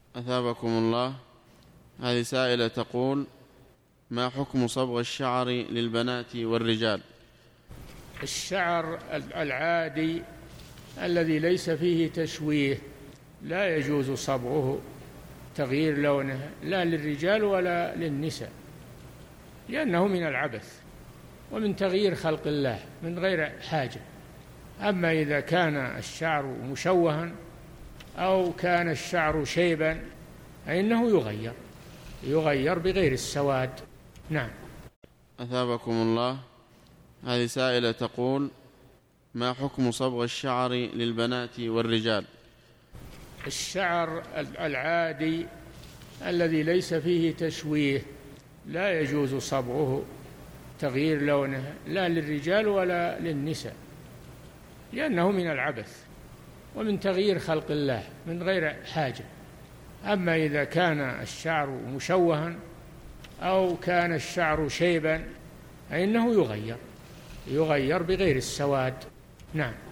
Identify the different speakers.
Speaker 1: أثابكم الله. هذه سائلة تقول: ما حكم صبغ الشعر للبنات والرجال؟
Speaker 2: الشعر العادي الذي ليس فيه تشويه لا يجوز صبغه، تغيير لونه لا للرجال ولا للنساء، لأنه من العبث ومن تغيير خلق الله من غير حاجة. أما إذا كان الشعر مشوها أو كان الشعر شيبا فإنه يغير بغير السواد. نعم.
Speaker 1: أثابكم الله. هذه سائلة تقول: ما حكم صبغ الشعر للبنات والرجال؟
Speaker 2: الشعر العادي الذي ليس فيه تشويه لا يجوز صبغه، تغيير لونه لا للرجال ولا للنساء، لأنه من العبث ومن تغيير خلق الله من غير حاجة. أما إذا كان الشعر مشوها أو كان الشعر شيبا فإنه يغير بغير السواد. نعم.